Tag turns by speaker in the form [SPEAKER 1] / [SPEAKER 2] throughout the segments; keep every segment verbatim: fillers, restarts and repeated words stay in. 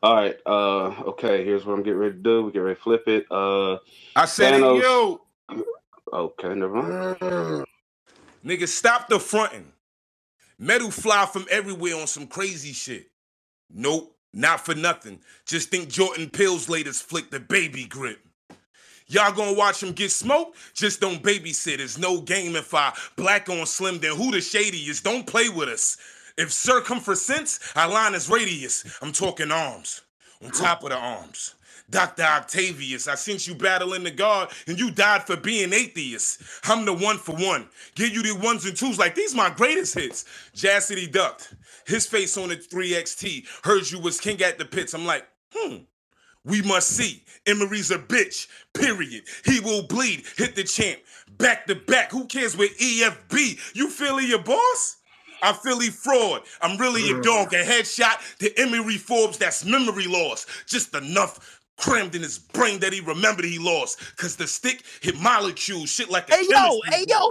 [SPEAKER 1] All right. Uh. Okay. Here's what I'm getting ready to do. We get ready to flip it. Uh.
[SPEAKER 2] I said it,
[SPEAKER 1] Thanos.
[SPEAKER 2] yo.
[SPEAKER 1] Okay. Never mind.
[SPEAKER 2] Nigga, stop the fronting. Metal fly from everywhere on some crazy shit. Nope, not for nothing. Just think Jordan Pills latest flick the baby grip. Y'all gonna watch him get smoked? Just don't babysit. It's no game if I black on slim, then who the shadiest? Don't play with us. If circumference, our line is radius. I'm talking arms. On top of the arms. Doctor Octavius, I sent you battling the guard and you died for being atheist. I'm the one for one. Give you the ones and twos like these my greatest hits. Jassity ducked. His face on the three X T. Heard you was king at the pits. I'm like, hmm. We must see. Emery's a bitch. Period. He will bleed. Hit the champ. Back to back. Who cares with E F B? You feeling your boss? I feel he fraud. I'm really a dog. A headshot to Emery Forbes. That's memory loss. Just enough crammed in his brain that he remembered he lost. Cause the stick hit molecules. Shit like a
[SPEAKER 3] Hey yo, hey yo.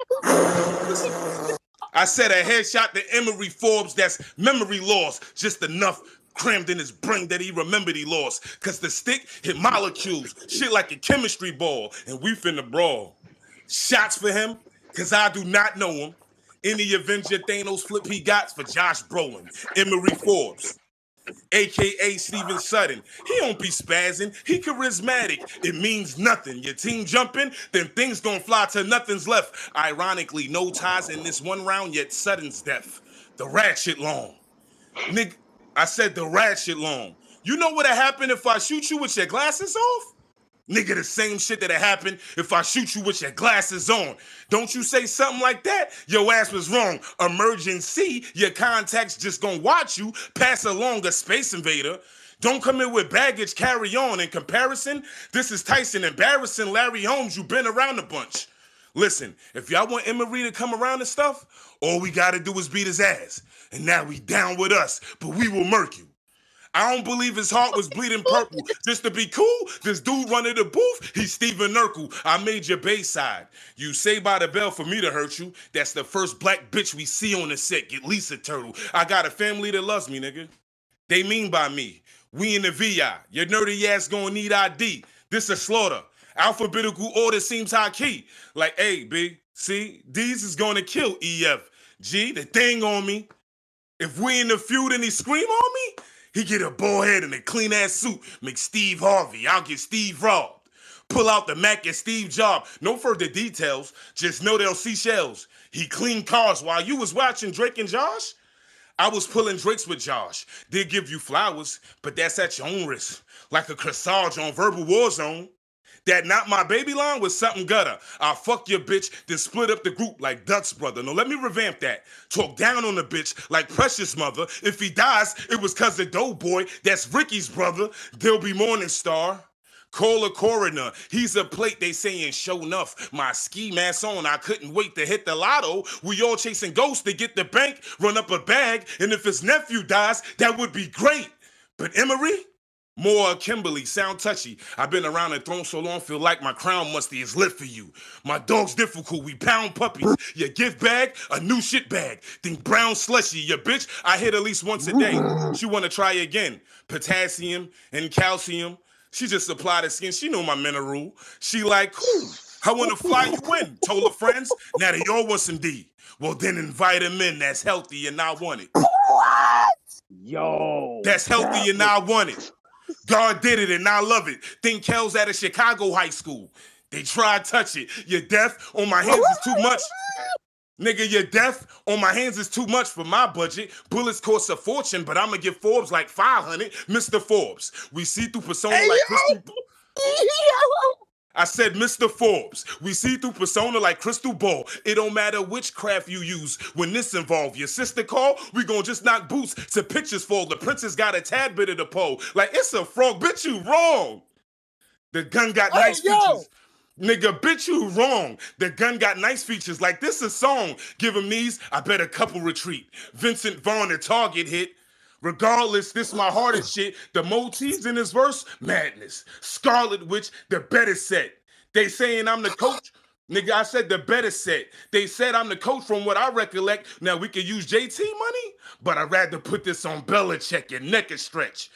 [SPEAKER 2] I said a headshot to Emery Forbes. That's memory loss. Just enough crammed in his brain that he remembered he lost. Cause the stick hit molecules. Shit like a chemistry ball. And we finna brawl. Shots for him. Cause I do not know him. Any Avenger Thanos flip he got for Josh Brolin. Emery Forbes. A K A Steven Sutton. He don't be spazzing. He charismatic. It means nothing. Your team jumping, then things gonna fly till nothing's left. Ironically, no ties in this one round, yet Sutton's death. The ratchet long. Nigga, I said the ratchet long. You know what'd happen if I shoot you with your glasses off? Nigga, the same shit that'll happen if I shoot you with your glasses on. Don't you say something like that? Your ass was wrong. Emergency, your contacts just gonna watch you pass along a space invader. Don't come in with baggage, carry on. In comparison, this is Tyson embarrassing Larry Holmes. You been around a bunch. Listen, if y'all want Emery to come around and stuff, all we gotta do is beat his ass. And now he down with us, but we will murk you. I don't believe his heart was bleeding purple. Just to be cool, this dude running the booth, he's Steven Urkel. I made your Bayside. You say by the bell for me to hurt you. That's the first black bitch we see on the set. Get Lisa Turtle. I got a family that loves me, nigga. They mean by me. We in the V I. Your nerdy ass gonna need I D. This a slaughter. Alphabetical order seems high key. Like, hey, B, C, D's is gonna kill E F. G, the thing on me. If we in the feud and he scream on me, he get a bald head and a clean ass suit. Make Steve Harvey. I'll get Steve robbed. Pull out the Mac and Steve Jobs. No further details. Just know they'll see shells. He cleaned cars while you was watching Drake and Josh. I was pulling Drakes with Josh. Did give you flowers, but that's at your own risk. Like a corsage on Verbal Warzone. That not my baby line was something gutter. I'll fuck your bitch, then split up the group like Dutch brother. No, let me revamp that. Talk down on the bitch like Precious mother. If he dies, it was cause the Doughboy. That's Ricky's brother. There'll be Morning Star. Call a coroner. He's a plate, they saying show enough. My ski mask on, I couldn't wait to hit the lotto. We all chasing ghosts to get the bank, run up a bag, and if his nephew dies, that would be great. But Emery? More Kimberly, sound touchy. I've been around the throne so long, feel like my crown musty is lit for you. My dog's difficult, we pound puppies. Your gift bag, a new shit bag. Think brown slushy, your bitch, I hit at least once a day. She wanna try again. Potassium and calcium. She just supplied the skin, she know my mineral. She like, cool, I wanna fly you in. Told her friends, now they all want some D. Well then invite them in, that's healthy and I want it.
[SPEAKER 3] What? Yo.
[SPEAKER 2] That's healthy and I want it. God did it and I love it. Think Kel's at a Chicago high school. They tried to touch it. You're deaf on my hands is too much. Nigga, you're deaf on my hands is too much for my budget. Bullets cost a fortune, but I'ma give Forbes like five hundred. Mister Forbes, we see through persona
[SPEAKER 3] Hey,
[SPEAKER 2] like
[SPEAKER 3] yo.
[SPEAKER 2] Crystal. I said Mister Forbes, we see through persona like Crystal Ball. It don't matter which craft you use. When this involve your sister call, we gon' just knock boots to pictures fall. The princess got a tad bit of the pole. Like, it's a frog. Bitch, you wrong. The gun got
[SPEAKER 3] Hey,
[SPEAKER 2] nice
[SPEAKER 3] yo.
[SPEAKER 2] features. Nigga, bitch, you wrong. The gun got nice features. Like, this a song. Give him these, I bet a couple retreat. Vincent Vaughn, the target hit. Regardless, this my hardest shit. The motifs in this verse, madness. Scarlet Witch, the better set. They saying I'm the coach. Nigga, I said the better set. They said I'm the coach from what I recollect. Now we can use J T money, but I'd rather put this on Belichick. Your neck is stretched.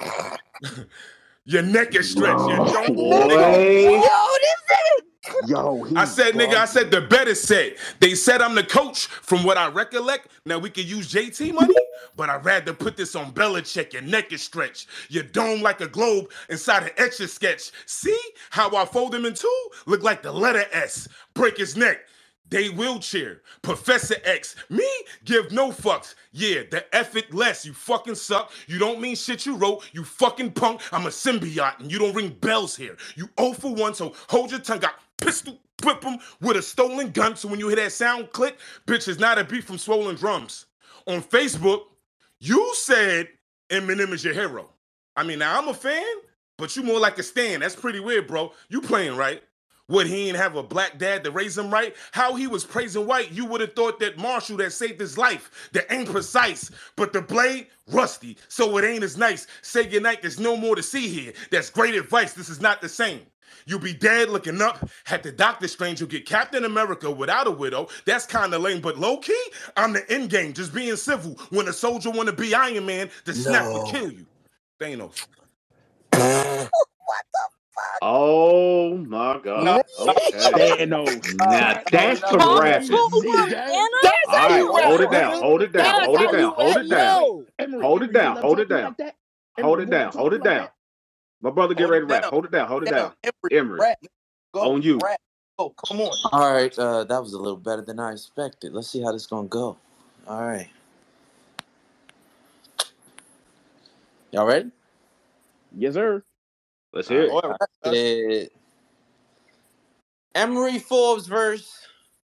[SPEAKER 2] Your neck is stretched. You don't
[SPEAKER 1] Boy.
[SPEAKER 3] Yo, this nigga.
[SPEAKER 4] Yo, he
[SPEAKER 2] I said, nigga, I said
[SPEAKER 4] bugging.
[SPEAKER 2] the better set. They said I'm the coach from what I recollect. Now we can use J T money, but I'd rather put this on Belichick. Your neck is stretched. Your dome like a globe inside an etch a sketch. See how I fold him in two? Look like the letter S. Break his neck. They wheelchair. Professor X. Me? Give no fucks. Yeah, the effort less. You fucking suck. You don't mean shit you wrote. You fucking punk. I'm a symbiote and you don't ring bells here. You oh for one, so hold your tongue. Got pistol whip him with a stolen gun. So when you hear that sound click, bitch, it's not a beat from swollen drums. On Facebook, you said Eminem is your hero. I mean, now I'm a fan, but you more like a stan. That's pretty weird, bro. You playing right. Would he ain't have a black dad to raise him right? How he was praising white, you would have thought that Marshall that saved his life, that ain't precise, but the blade, rusty, so it ain't as nice. Say goodnight, there's no more to see here. That's great advice, this is not the same. You'll be dead looking up. Had the Doctor Strange, you'll get Captain America without a widow. That's kind of lame, but low-key, I'm the end game, just being civil. When a soldier want to be Iron Man, the snap
[SPEAKER 3] No.
[SPEAKER 2] will kill you. Thanos.
[SPEAKER 3] What the fuck?
[SPEAKER 1] Oh my God. Okay.
[SPEAKER 4] Thanos.
[SPEAKER 1] Now that's some
[SPEAKER 5] Talk
[SPEAKER 1] rapping.
[SPEAKER 5] to
[SPEAKER 4] See
[SPEAKER 5] him,
[SPEAKER 4] that?
[SPEAKER 5] Anna.
[SPEAKER 3] That's
[SPEAKER 1] All
[SPEAKER 3] how
[SPEAKER 1] right,
[SPEAKER 3] you rap.
[SPEAKER 1] hold it down, hold it down,
[SPEAKER 3] That's
[SPEAKER 1] hold it
[SPEAKER 3] how
[SPEAKER 1] down,
[SPEAKER 3] you
[SPEAKER 1] hold
[SPEAKER 3] rap.
[SPEAKER 1] it down,
[SPEAKER 3] Yo.
[SPEAKER 4] Emery,
[SPEAKER 1] hold it
[SPEAKER 4] Emery,
[SPEAKER 1] down,
[SPEAKER 4] you
[SPEAKER 1] hold
[SPEAKER 4] let
[SPEAKER 1] it
[SPEAKER 4] him
[SPEAKER 1] down,
[SPEAKER 4] talk like that?
[SPEAKER 1] hold
[SPEAKER 4] Emery,
[SPEAKER 1] it
[SPEAKER 4] you let
[SPEAKER 1] down,
[SPEAKER 4] him
[SPEAKER 1] hold
[SPEAKER 4] talk
[SPEAKER 1] it
[SPEAKER 4] like
[SPEAKER 1] down. My brother get
[SPEAKER 3] Hold
[SPEAKER 1] ready
[SPEAKER 3] it
[SPEAKER 1] to rap.
[SPEAKER 3] down.
[SPEAKER 1] Hold it down, hold it down.
[SPEAKER 3] Emery,
[SPEAKER 1] Emery,
[SPEAKER 3] rap. Go,
[SPEAKER 1] on you.
[SPEAKER 3] rap. Go, come on.
[SPEAKER 6] All right, uh, that was a little better than I expected. Let's see how this gonna go. All right, y'all ready?
[SPEAKER 4] that? Yes, sir.
[SPEAKER 1] Let's
[SPEAKER 6] All
[SPEAKER 1] hear
[SPEAKER 6] right.
[SPEAKER 1] it.
[SPEAKER 3] Boy,
[SPEAKER 6] I
[SPEAKER 3] rap. That's
[SPEAKER 6] said Emery Forbes verse.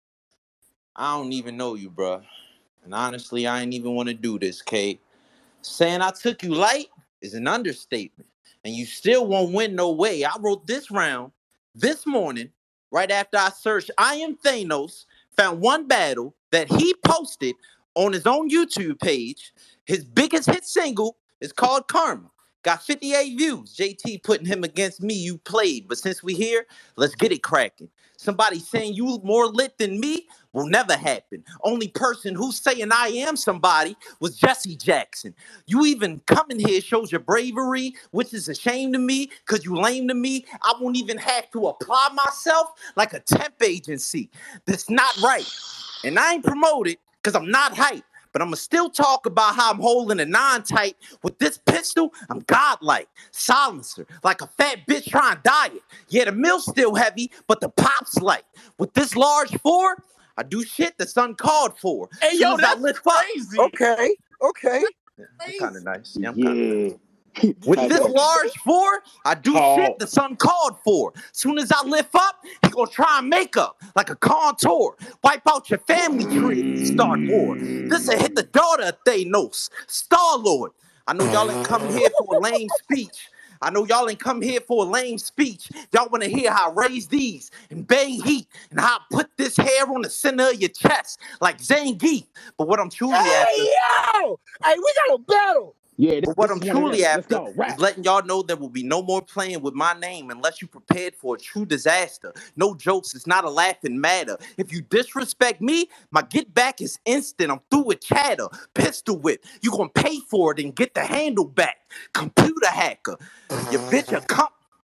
[SPEAKER 6] I don't even know you, bruh. And honestly, I ain't even want to do this, Kate. Saying I took you light is an understatement. And you still won't win no way. I wrote this round this morning, right after I searched I Am Thanos, found one battle that he posted on his own YouTube page. His biggest hit single is called Karma. Got fifty-eight views. J T putting him against me, you played. But since we here, let's get it cracking. Somebody saying you more lit than me will never happen. Only person who's saying I am somebody was Jesse Jackson. You even coming here shows your bravery, which is a shame to me, because you lame to me. I won't even have to apply myself like a temp agency. That's not right. And I ain't promoted because I'm not hype. But I'm going to still talk about how I'm holding a nine tight. With this pistol, I'm godlike. Silencer, like a fat bitch trying to diet. Yeah, the mill's still heavy, but the pop's light. With this large four, I do shit that's uncalled for.
[SPEAKER 3] Hey,
[SPEAKER 6] Soon
[SPEAKER 3] yo,
[SPEAKER 6] as I
[SPEAKER 3] that's
[SPEAKER 6] lift up,
[SPEAKER 3] crazy. Okay, okay.
[SPEAKER 6] I'm kind of nice. Yeah, I'm kind of nice.
[SPEAKER 4] Yeah.
[SPEAKER 6] With
[SPEAKER 4] Hey,
[SPEAKER 6] this
[SPEAKER 4] yo,
[SPEAKER 6] large four, I do shit
[SPEAKER 1] Call.
[SPEAKER 6] that's uncalled for. Soon as I lift up, he gonna try and make up like a contour. Wipe out your family tree and start war. This will hit the daughter of Thanos, Star-Lord. I know y'all ain't come here for a lame speech. I know y'all ain't come here for a lame speech. Y'all want to hear how I raise these and bang heat and how I put this hair on the center of your chest like Zangief. But what I'm truly after...
[SPEAKER 3] Hey, yo! Hey, we got a battle.
[SPEAKER 4] Yeah, this,
[SPEAKER 6] But what
[SPEAKER 4] this
[SPEAKER 6] I'm
[SPEAKER 4] is one of
[SPEAKER 6] truly
[SPEAKER 4] them. Let's
[SPEAKER 6] after
[SPEAKER 4] go.
[SPEAKER 6] is
[SPEAKER 4] Rap.
[SPEAKER 6] letting y'all know there will be no more playing with my name unless you prepared for a true disaster. No jokes, it's not a laughing matter. If you disrespect me, my get back is instant. I'm through with chatter. Pistol whip. You gonna pay for it and get the handle back. Computer hacker. Your bitch a cum.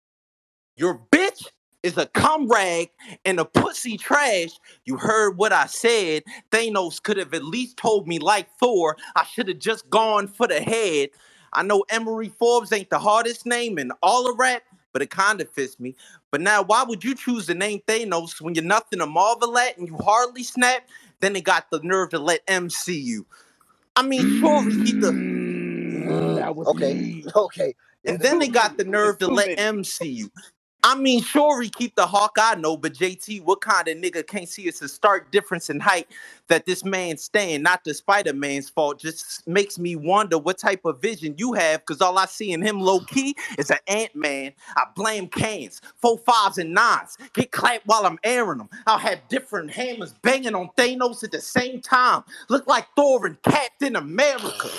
[SPEAKER 6] Your bitch is a cum rag and a pussy trash. You heard what I said. Thanos could have at least told me like Thor. I should have just gone for the head. I know Emery Forbes ain't the hardest name in all of rap, but it kind of fits me. But now, why would you choose the name Thanos when you're nothing to marvel at and you hardly snap? Then they got the nerve to let M C you. I mean, sure, we keep the...
[SPEAKER 4] Mm, that was
[SPEAKER 3] Okay,
[SPEAKER 4] heat.
[SPEAKER 3] okay.
[SPEAKER 6] And
[SPEAKER 3] It's
[SPEAKER 6] then
[SPEAKER 3] too
[SPEAKER 6] they got
[SPEAKER 3] many.
[SPEAKER 6] the nerve
[SPEAKER 3] It's
[SPEAKER 6] to
[SPEAKER 3] too
[SPEAKER 6] let
[SPEAKER 3] many.
[SPEAKER 6] M C you. I mean, sure, he keep the hawk, I know, but J T, what kind of nigga can't see it's a stark difference in height that this man's staying, not the Spider-Man's fault, just makes me wonder what type of vision you have, because all I see in him low-key is an Ant-Man. I blame cans, four fives and nines, get clapped while I'm airing them. I'll have different hammers banging on Thanos at the same time, look like Thor and Captain America.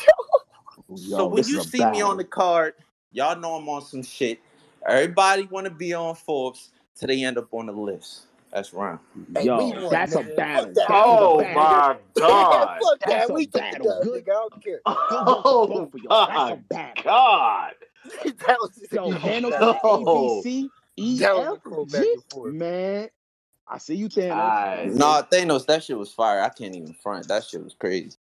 [SPEAKER 6] So
[SPEAKER 4] Yo,
[SPEAKER 6] when
[SPEAKER 4] this
[SPEAKER 6] you
[SPEAKER 4] is a
[SPEAKER 6] see me on
[SPEAKER 4] battle.
[SPEAKER 6] the card, y'all know I'm on some shit. Everybody want to be on Forbes till they end up on the list. That's round.
[SPEAKER 3] Hey,
[SPEAKER 4] Yo,
[SPEAKER 3] we won,
[SPEAKER 4] that's a
[SPEAKER 3] nigga.
[SPEAKER 4] battle.
[SPEAKER 3] Fuck that.
[SPEAKER 4] That is a
[SPEAKER 1] Oh
[SPEAKER 4] battle.
[SPEAKER 1] my God.
[SPEAKER 3] Fuck
[SPEAKER 4] That's
[SPEAKER 3] that.
[SPEAKER 4] a
[SPEAKER 3] We took the
[SPEAKER 4] battle.
[SPEAKER 3] dub,
[SPEAKER 4] Good,
[SPEAKER 3] nigga. I don't care.
[SPEAKER 4] good work to
[SPEAKER 1] Oh
[SPEAKER 4] both of y'all. That's a
[SPEAKER 1] my
[SPEAKER 4] battle.
[SPEAKER 1] God.
[SPEAKER 3] that was
[SPEAKER 4] Yo,
[SPEAKER 3] that
[SPEAKER 4] Thanos got the A, B,
[SPEAKER 1] Oh,
[SPEAKER 4] C, E,
[SPEAKER 3] was a
[SPEAKER 4] F,
[SPEAKER 3] cool back
[SPEAKER 4] G.
[SPEAKER 3] and forth.
[SPEAKER 4] Man, I see you, Thanos.
[SPEAKER 1] I
[SPEAKER 6] Nah, Thanos, that shit was fire. I can't even front. That shit was crazy.